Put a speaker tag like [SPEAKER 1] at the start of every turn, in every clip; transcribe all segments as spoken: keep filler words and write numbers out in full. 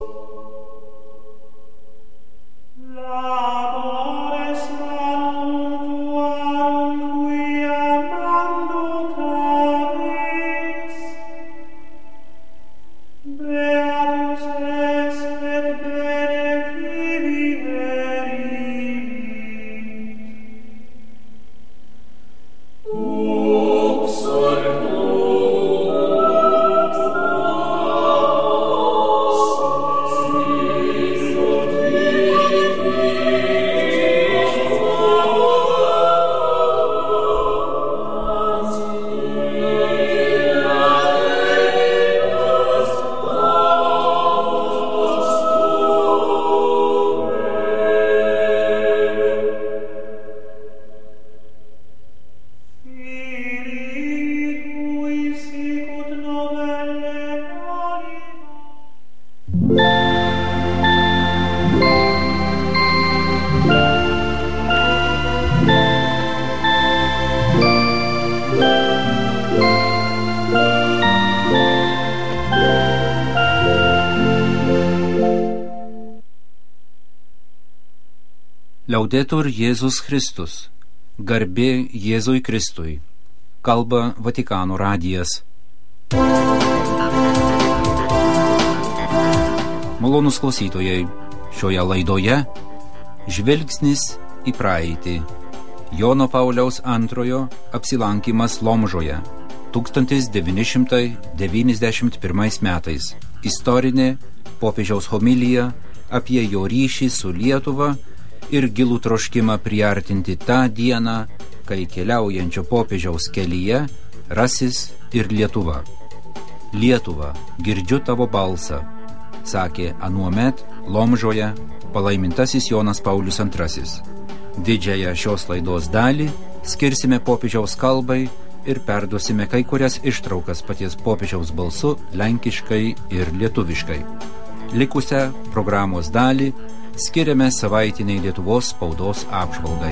[SPEAKER 1] Laudetur Jėzus Kristus, garbė Jėzui Kristui, kalba Vatikano radijas. Malonūs klausytojai, šioje laidoje žvilgsnis į praeitį. Jono Pauliaus antrojo apsilankymas Lomžoje tūkstantis devyni šimtai devyniasdešimt pirmais metais. Istorinė popiežiaus homilija apie jo ryšį su Lietuva ir gilų troškimą priartinti tą dieną, kai keliaujančio popiežiaus kelyje rasis ir Lietuva. Lietuva, girdžiu tavo balsą, sakė anuomet Lomžoje palaimintasis Jonas Paulius antrasis. Didžiąją šios laidos dalį skirsime popiežiaus kalbai ir perduosime kai kurias ištraukas paties popiežiaus balsu lenkiškai ir lietuviškai. Likusią programos dalį skiriame savaitiniai Lietuvos spaudos apžvalgai.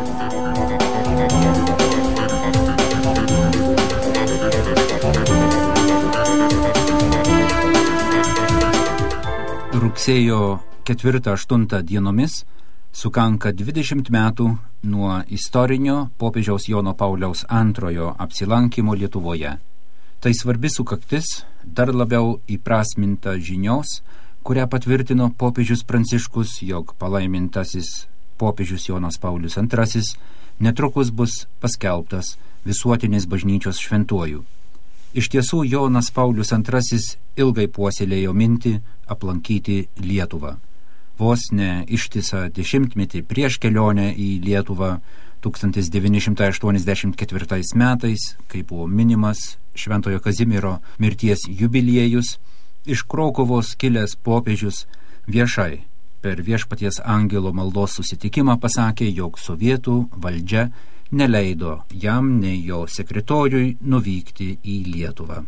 [SPEAKER 1] Rugsėjo ketvirtą aštuntą dienomis sukanka dvidešimt metų nuo istorinio popiežiaus Jono Pauliaus antrojo apsilankymo Lietuvoje. Tai svarbi sukaktis, dar labiau įprasminta žinios, kurią patvirtino popiežius Pranciškus, jog palaimintasis popiežius Jonas Paulius antrasis netrukus bus paskelbtas visuotinės bažnyčios šventuoju. Iš tiesų, Jonas Paulius antrasis ilgai puoselėjo mintį aplankyti Lietuvą. Vos ne ištisą dešimtmetį prieš kelionę į Lietuvą tūkstantis devyni šimtai aštuoniasdešimt ketvirtais metais, kai buvo minimas Šventojo Kazimiero mirties jubiliejus, iš Krokuvos kilęs popiežius viešai per Viešpaties angelo maldos susitikimą pasakė, jog sovietų valdžia neleido jam nei jo sekretoriui nuvykti į Lietuvą.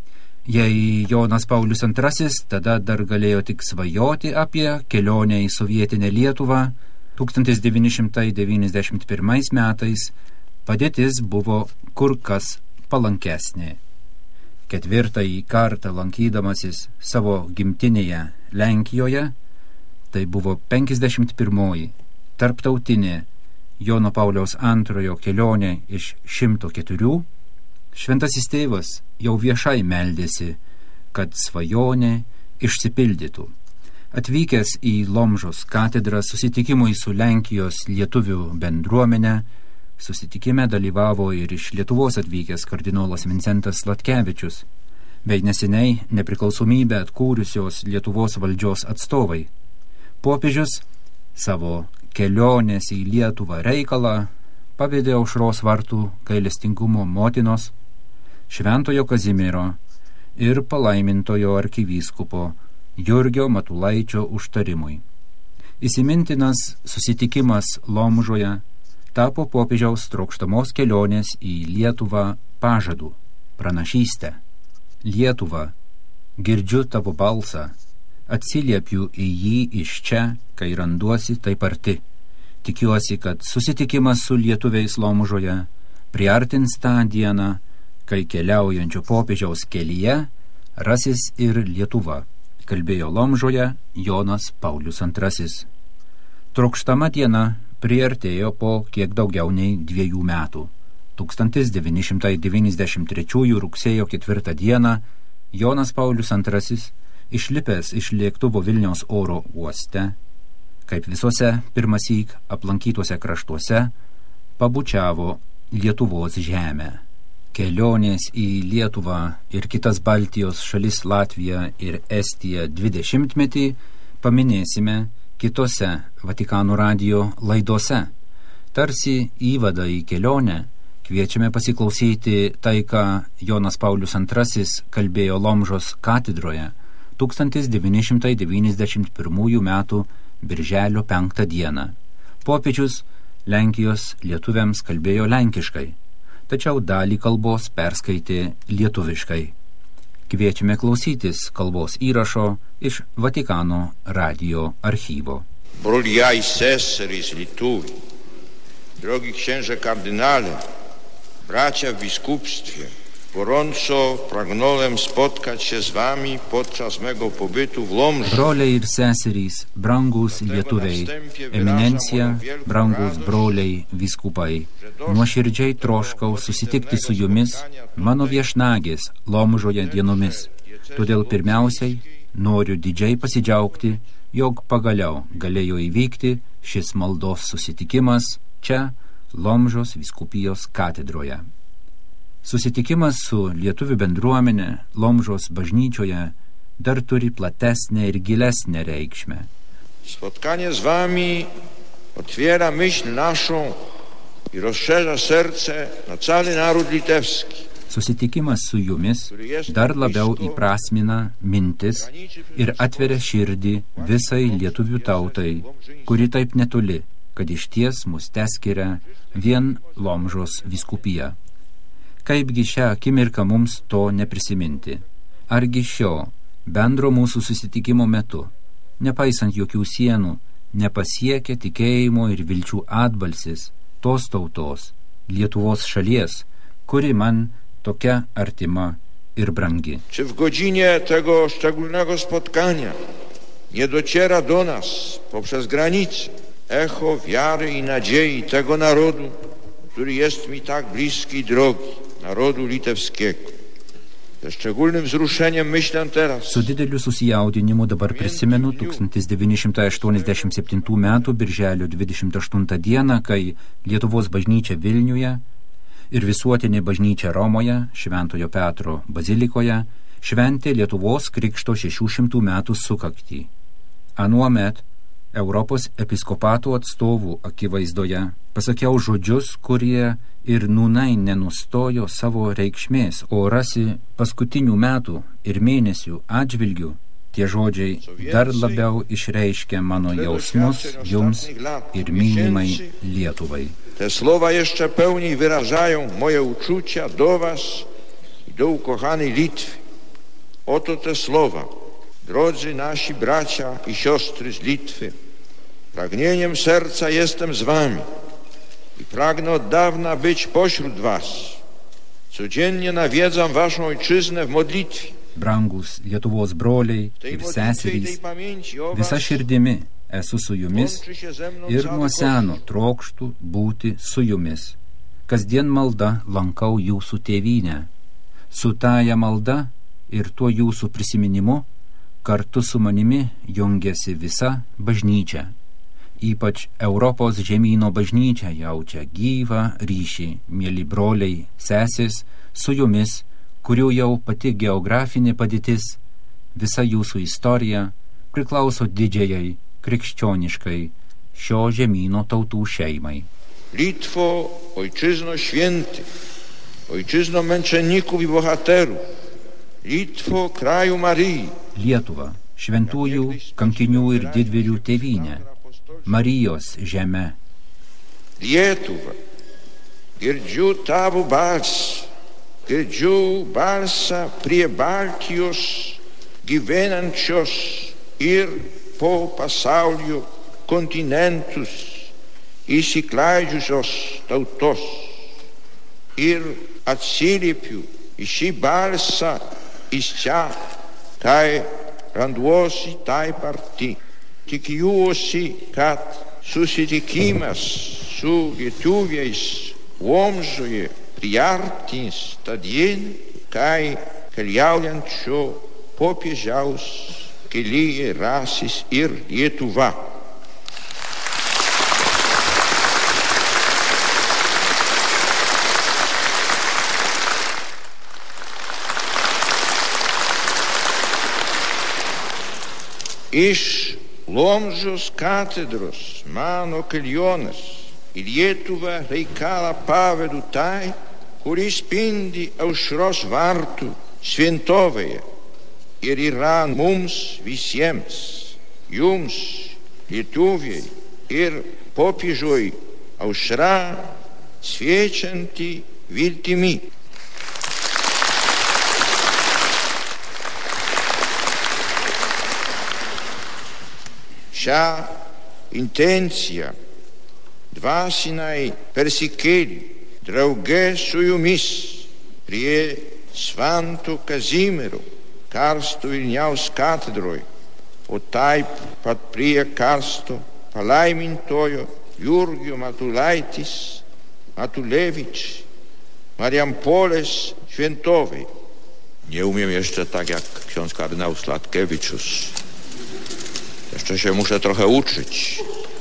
[SPEAKER 1] Jei Jonas Paulius antrasis tada dar galėjo tik svajoti apie kelionę į sovietinę Lietuvą, tūkstantis devyni šimtai devyniasdešimt pirmais metais padėtis buvo kur kas palankesnė. Ketvirtąjį kartą lankydamasis savo gimtinėje Lenkijoje, tai buvo penkiasdešimt pirmoji tarptautinė Jono Pauliaus antrojo kelionė iš šimto keturių, Šventasis tėvas jau viešai meldėsi, kad svajonė išsipildytų. Atvykęs į Lomžos katedrą susitikimui su Lenkijos lietuvių bendruomenė, susitikime dalyvavo ir iš Lietuvos atvykęs kardinolas Vincentas Sladkevičius, bei neseniai nepriklausomybę atkūrusios Lietuvos valdžios atstovai. Popiežius savo kelionės į Lietuvą reikalą pavedė Aušros vartų gailestingumo motinos, Šventojo Kazimiero ir palaimintojo arkivyskupo Jurgio Matulaičio užtarimui. Įsimintinas susitikimas Lomžoje tapo popiežiaus trokštamos kelionės į Lietuvą pažadu, pranašystę. Lietuva, girdžiu tavo balsą, atsiliepiu į jį iš čia, kai randuosi taip arti. Tikiuosi, kad susitikimas su lietuviais Lomžoje priartins tą dieną, kai keliaujančio popiežiaus kelyje rasis ir Lietuva, kalbėjo Lomžoje Jonas Paulius antrasis. Trokštama diena priartėjo po kiek daugiau nei dviejų metų. tūkstantis devyni šimtai devyniasdešimt trečiųjų rugsėjo ketvirtą dieną Jonas Paulius antrasis, išlipęs iš lėktuvo Vilniaus oro uoste, kaip visose pirmąsyk aplankytuose kraštuose, pabučiavo Lietuvos žemę. Kelionės į Lietuvą ir kitas Baltijos šalis Latviją ir Estiją dvidešimtmetį paminėsime kitose Vatikano radijo laidose. Tarsi įvadą į kelionę kviečiame pasiklausyti tai, ką Jonas Paulius antrasis kalbėjo Lomžos katedroje tūkstantis devyni šimtai devyniasdešimt pirmųjų metų birželio penktą dieną. Popiežius Lenkijos lietuviams kalbėjo lenkiškai, tačiau dalį kalbos perskaitė lietuviškai. Kviečiame klausytis kalbos įrašo iš Vatikano radijo archyvo.
[SPEAKER 2] Brolia i seseris Lietuvi, drogi księże kardynale, bracia w biskupstwie, gorąco pragnąłem spotkać się z wami podczas mego pobytu w Lomży.
[SPEAKER 1] Broliai ir seserys, brangus lietuviai, eminencija, brangus broliai vyskupai, nuoširdžiai troškau susitikti su jumis mano viešnagės Lomžoje dienomis. Todėl pirmiausiai noriu didžiai pasidžiaugti, jog pagaliau galėjo įvykti šis maldos susitikimas čia Lomžos vyskupijos katedroje. Susitikimas su lietuvių bendruomenė Lomžos bažnyčioje dar turi platesnę ir gilesnę reikšmę.
[SPEAKER 2] Spotkanie z wami otwiera myśl naszą i rozszerza serce na cały naród litewski.
[SPEAKER 1] Susitikimas su jumis dar labiau įprasmina mintis ir atveria širdį visai lietuvių tautai, kuri taip netoli, kad išties mus teskiria vien Lomžos vyskupija. Kaipgi šią akimirką mums to neprisiminti? Argi šio bendro mūsų susitikimo metu, nepaisant jokių sienų, nepasiekia tikėjimo ir vilčių atbalsis tos tautos, Lietuvos šalies, kuri man tokia artima ir brangi?
[SPEAKER 2] Czy w godzinie tego szczególnego spotkania nie dociera do nas poprzez granice echo wiary i nadziei tego narodu, który jest mi tak bliski i drogi, narodu litewskiego? Ze szczególnym wzruszeniem myślę teraz.
[SPEAKER 1] Su dideliu susijaudinimu dabar prisimenu tūkstantis devyni šimtai aštuoniasdešimt septintų metų birželio dvidešimt aštuntą dieną, kai Lietuvos bažnyčia Vilniuje ir visuotinė bažnyčia Romoje, Šventojo Petro bazilikoje, šventė Lietuvos krikšto šešių šimtų metų sukaktį. Anuomet Europos episkopatų atstovų akivaizdoje pasakiau žodžius, kurie ir nūnai nenustojo savo reikšmės, o rasi paskutinių metų ir mėnesių atžvilgių, tie žodžiai dar labiau išreiškia mano jausmus jums ir mylimai Lietuvai.
[SPEAKER 2] Te słowa jeszcze pełniej wyrażają moje uczucia do was i do ukochanej Litwy. Oto te słowa, drodzy nasi bracia i siostry z Litwy, pragnieniem serca jestem z wami i pragnę od dawna być pośród was. Codziennie nawiedzam waszą ojczyznę w modlitwie.
[SPEAKER 1] Brangus Lietuvos broliai ir seserys, visa širdimi esu su jumis ir nuo seno trokštų būti su jumis. Kasdien malda lankau jūsų tėvynę. Su taja malda ir tuo jūsų prisiminimu kartu su manimi jungiasi visa bažnyčia. Ypač Europos žemyno bažnyčia jaučia gyvą ryšį, mieli broliai, sesės, su jumis, kurių jau pati geografinė padėtis, visa jūsų istorija priklauso didžiajai, krikščioniškai šio žemyno tautų šeimai.
[SPEAKER 2] Litwo, ojczyzno świętych, ojczyzno męczenników i bohaterów, Litwo, kraju Maryi.
[SPEAKER 1] Lietuva, šventųjų, kankinių ir didvyrių tėvynė, Marijos žeme.
[SPEAKER 2] Lietuva, girdžiu tavo balsą, girdžiu balsą prie Baltijos gyvenančios ir po pasaulio kontinentus įsiklaidžiusios tautos. Ir atsiliepiu į šį balsą iš čia, kai randuosi taip arti. Tikiuosi, kad susitikimas su lietuviais Lomžoje priartins tą dieną, kai keliaujančio popiežiaus kelyje rasis ir Lietuva. Iš Lomžos katedros mano kelionės į Lietuvą reikalą pavedu tai, kuris spindi aušros vartų šventovėje ir yra mums visiems, jums, lietuviai ir popiežiui aušra šviečianti viltimi. Šią intenciją dvasiniai persikėlė drauge su jumis prie Švento Kazimiero karsto Vilniaus katedroje, o taip pat prie karsto palaimintojo Jurgio Matulaitis Matulevič Mariampolės šventovėje. Nie umiem jeszcze tak jak ksiądz kardynał Sladkewiczus. Jeszcze się muszę trochę uczyć,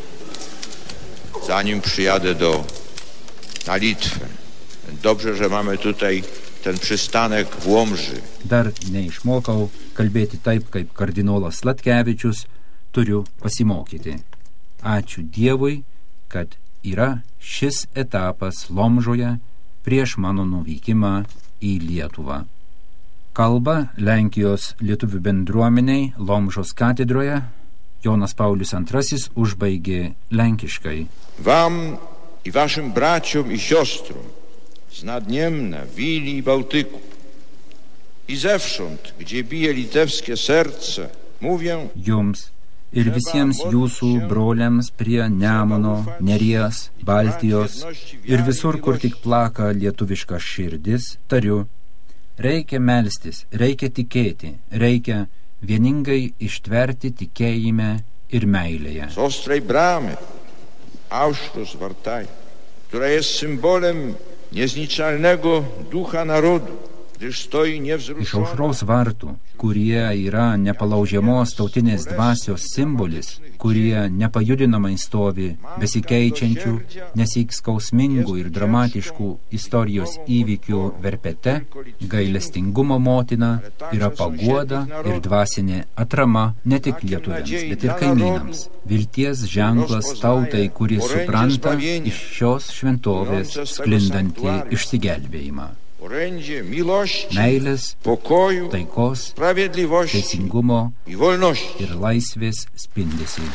[SPEAKER 2] zanim przyjadę do, na Litwę. Dobrze, że mamy tutaj ten przystanek w Łomży.
[SPEAKER 1] Dar neišmokau kalbėti taip, kaip kardinolas Sladkevičius, turiu pasimokyti. Ačiū Dievui, kad yra šis etapas Lomžoje prieš mano nuvykimą į Lietuvą. Kalba Lenkijos lietuvių bendruomeniai Lomžos katedroje Jonas Paulius antrasis užbaigė lenkiškai.
[SPEAKER 2] Wam i waszym braciom i siostrom z Nadniemna, Wilii i Bałtyku i zewsząd, gdzie bije litewskie serce, mówię:
[SPEAKER 1] Jums ir visiems jūsų broliams prie Nemuno, Neries, Baltijos ir visur, kur tik plaka lietuviška širdis, tariu: reikia melstis, reikia tikėti, reikia vieningai ištverti tikėjime ir meilėje.
[SPEAKER 2] Z ostrej bramy Aušros Vartai, która jest symbolem niezniczalnego ducha narodu, gdyż stoi niewzruszona.
[SPEAKER 1] Iš aušros vartų, kurie yra nepalaužiamos tautinės dvasios simbolis, kurie nepajudinamai stovi besikeičiančių, nesyk skausmingų ir dramatiškų istorijos įvykių verpete, gailestingumo motina yra paguoda ir dvasinė atrama ne tik lietuviams, bet ir kaimynams. Vilties ženklas tautai, kuri supranta iš šios šventovės sklindantį išsigelbėjimą. Meilės, taikos, teisingumo ir laisvės spindesį.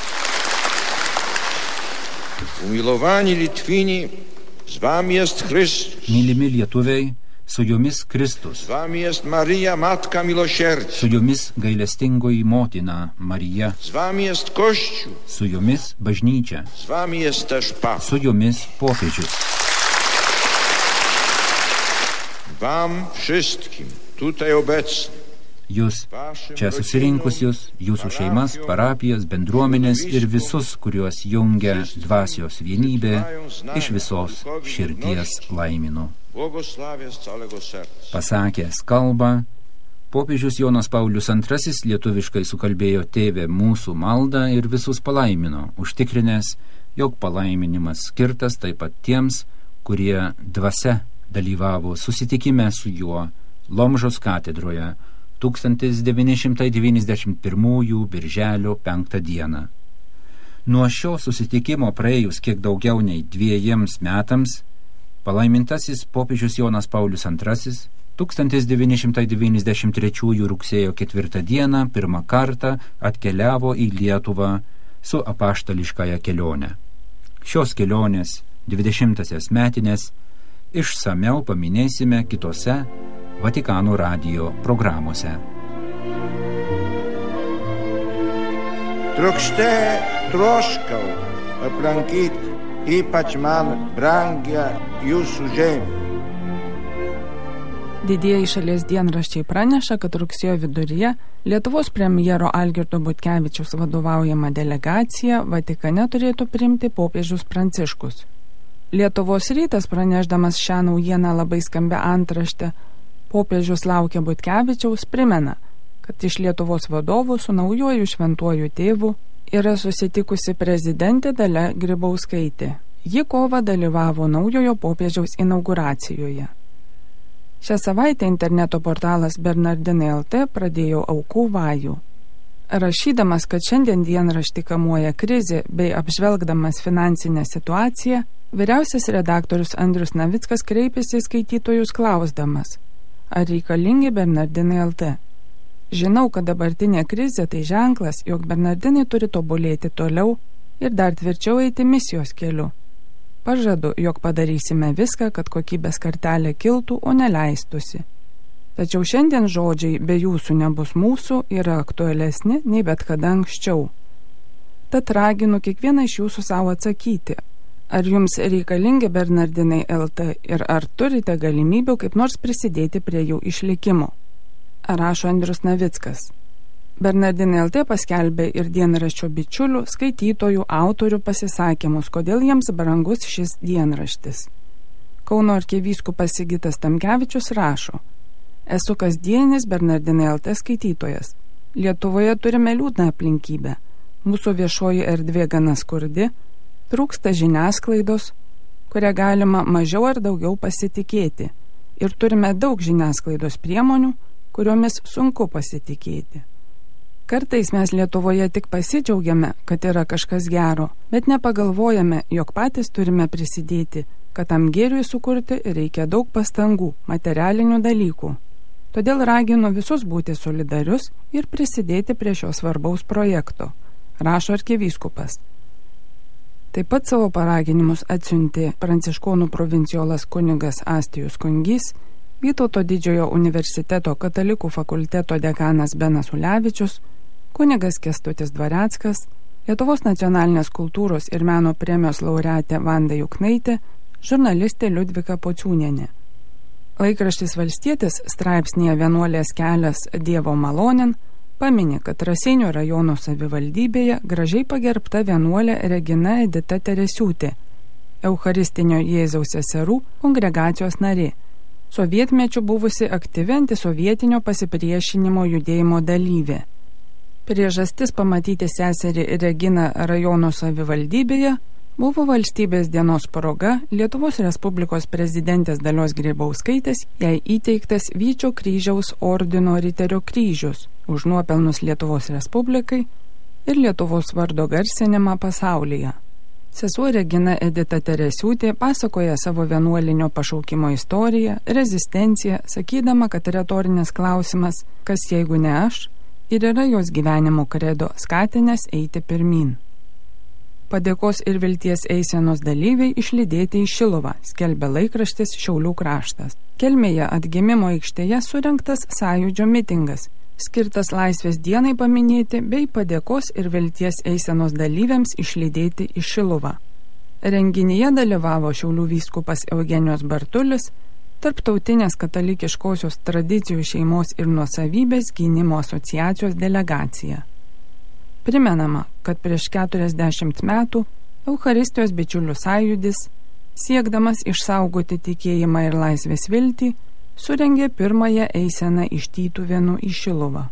[SPEAKER 2] Umilowani Litwini, z wami jest Chrystus.
[SPEAKER 1] Mylimi lietuviai, su jumis Kristus.
[SPEAKER 2] Z wami jest Marija, Matka Miłosierdzia.
[SPEAKER 1] Su jumis gailestingoji motina Marija.
[SPEAKER 2] Z wami jest Kościół.
[SPEAKER 1] Su jumis bažnyčia.
[SPEAKER 2] Z wami jest też Papa.
[SPEAKER 1] Su jumis popiežius.
[SPEAKER 2] Wam wszystkim tutaj obecnym,
[SPEAKER 1] jūs čia susirinkusius, jūsų šeimas, parapijas, bendruomenės ir visus, kuriuos jungia dvasios vienybė, iš visos širdies laiminu. Pasakęs kalbą, popiežius Jonas Paulius antrasis lietuviškai sukalbėjo Tėve mūsų maldą ir visus palaimino, užtikrinęs, jog palaiminimas skirtas taip pat tiems, kurie dvasia dalyvavo susitikime su juo Lomžos katedroje tūkstantis devyni šimtai devyniasdešimt pirmųjų birželio penktą dieną. Nuo šio susitikimo praėjus kiek daugiau nei dviejiems metams, palaimintasis popiežius Jonas Paulius antrasis tūkstantis devyni šimtai devyniasdešimt trečiųjų rugsėjo ketvirtą dieną pirmą kartą atkeliavo į Lietuvą su apaštališkąja kelionė. Šios kelionės dvidešimtąsias metinės išsamiau paminėsime kitose Vatikano radijo programuose.
[SPEAKER 2] Trokšte troškau aplankyti ypač man brangią jūsų žemę.
[SPEAKER 3] Didieji šalies dienraščiai praneša, kad rugsėjo viduryje Lietuvos premjero Algirdo Butkevičiaus vadovaujama delegacija Vatikane turėtų priimti popiežius Pranciškus. Lietuvos rytas, pranešdamas šią naujieną labai skambę antraštę, popiežius laukia Butkevičiaus, primena, kad iš Lietuvos vadovų su naujuoju šventuoju tėvu yra susitikusi prezidentė Dalia Grybauskaitė. Ji kovą dalyvavo naujojo popiežiaus inauguracijoje. Šią savaitę interneto portalas Bernardinai L T pradėjo aukų vajų. Rašydamas, kad šiandien dienraštį kamuoja krizė bei apžvelgdamas finansinę situaciją, vyriausias redaktorius Andrius Navickas kreipėsi į skaitytojus klausdamas, ar reikalingi Bernardinai L T. Žinau, kad dabartinė krizė tai ženklas, jog Bernardinai turi tobulėti toliau ir dar tvirčiau eiti misijos keliu. Pažadu, jog padarysime viską, kad kokybės kartelė kiltų, o neleistųsi. Tačiau šiandien žodžiai be jūsų nebus mūsų yra aktualesni nei bet kada anksčiau. Tad raginu kiekvieną iš jūsų savo atsakyti, ar jums reikalingi Bernardinai L T ir ar turite galimybių kaip nors prisidėti prie jų išlikimo. Rašo Andrius Navickas. Bernardinai L T paskelbė ir dienraščio bičiulių, skaitytojų, autorių pasisakymus, kodėl jiems brangus šis dienraštis. Kauno arkivyskupas Sigitas Tamkevičius rašo, esu kasdienis Bernardinai L T skaitytojas. Lietuvoje turime liūdną aplinkybę. Mūsų viešoji erdvė gana skurdi, trūksta žiniasklaidos, kurią galima mažiau ar daugiau pasitikėti. Ir turime daug žiniasklaidos priemonių, kuriomis sunku pasitikėti. Kartais mes Lietuvoje tik pasidžiaugiame, kad yra kažkas gero, bet nepagalvojame, jog patys turime prisidėti, kad tam gėriui sukurti reikia daug pastangų, materialinių dalykų. Todėl raginu visus būti solidarius ir prisidėti prie šio svarbaus projekto, rašo arkivyskupas. Taip pat savo paraginimus atsiuntė pranciškonų provinciolas kunigas Astijus Kungys, Vytauto didžiojo universiteto katalikų fakulteto dekanas Benas Ulevičius, kunigas Kęstutis Dvareckas, Lietuvos nacionalinės kultūros ir meno premijos laureatė Vanda Juknaitė, žurnalistė Liudvika Pociūnienė. Laikraštis Valstietis straipsnėje Vienuolės kelias Dievo malonin pamini, kad Raseinių rajono savivaldybėje gražiai pagerbta vienuolė Regina Edita Teresiūtė, Eucharistinio Jėzaus seserų kongregacijos narė, sovietmečiu buvusi aktyvi antisovietinio pasipriešinimo judėjimo dalyvė. Priežastis pamatyti seserį Reginą rajono savivaldybėje buvo valstybės dienos proga Lietuvos Respublikos prezidentės Dalios Grybauskaitės jai įteiktas Vyčio kryžiaus ordino riterio kryžius už nuopelnus Lietuvos Respublikai ir Lietuvos vardo garsinimą pasaulyje. Sesuo Regina Edita Teresiūtė pasakoja savo vienuolinio pašaukimo istoriją, rezistenciją, sakydama, kad retorinis klausimas, kas jeigu ne aš, ir yra jos gyvenimo kredo skatinęs eiti pirmyn. Padėkos ir vilties eisenos dalyviai išlydėti į Šiluvą, skelbia laikraštis Šiaulių kraštas. Kelmėje atgimimo aikštėje surengtas sąjūdžio mitingas, skirtas Laisvės dienai paminėti bei padėkos ir vilties eisenos dalyviams išlydėti į Šiluvą. Renginyje dalyvavo Šiaulių vyskupas Eugenijos Bartulis, Tarptautinės katalikiškosios tradicijų šeimos ir nuosavybės gynimo asociacijos delegacija. Primenama, kad prieš keturiasdešimt metų Eucharistijos bičiulių sąjūdis, siekdamas išsaugoti tikėjimą ir laisvės viltį, surengė pirmąją eiseną iš Tytuvėnų į Šiluvą.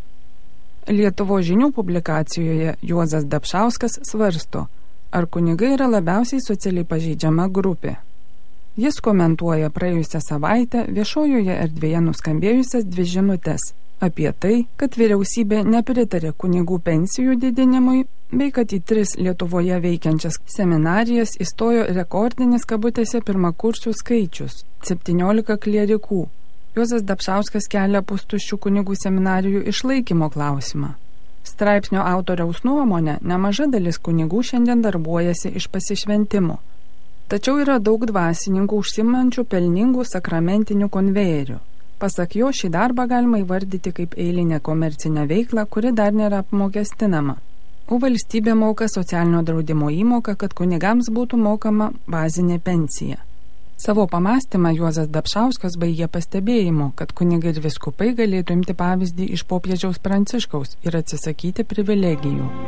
[SPEAKER 3] Lietuvos žinių publikacijoje Juozas Dapšauskas svarsto, ar kunigai yra labiausiai socialiai pažeidžiama grupė. Jis komentuoja praėjusią savaitę viešojoje erdvėje nuskambėjusias dvi žinutes apie tai, kad vyriausybė nepritarė kunigų pensijų didinimui, bei kad į tris Lietuvoje veikiančias seminarijas įstojo rekordinis kabutėse pirmakursių skaičius – septyniolika klierikų. Juozas Dapšauskas kelia pustuščių kunigų seminarijų išlaikymo klausimą. Straipsnio autoriaus nuomonė, nemaža dalis kunigų šiandien darbuojasi iš pasišventimo. Tačiau yra daug dvasininkų užsiimančių pelningų sakramentinių konvejerių. Pasak jo, šį darbą galima įvardyti kaip eilinę komercinę veiklą, kuri dar nėra apmokestinama. O valstybė moka socialinio draudimo įmoką, kad kunigams būtų mokama bazinė pensija. Savo pamastymą Juozas Dapšauskas baigė pastebėjimu, kad kunigai ir vyskupai galėtų imti pavyzdį iš popiežiaus Pranciškaus ir atsisakyti privilegijų.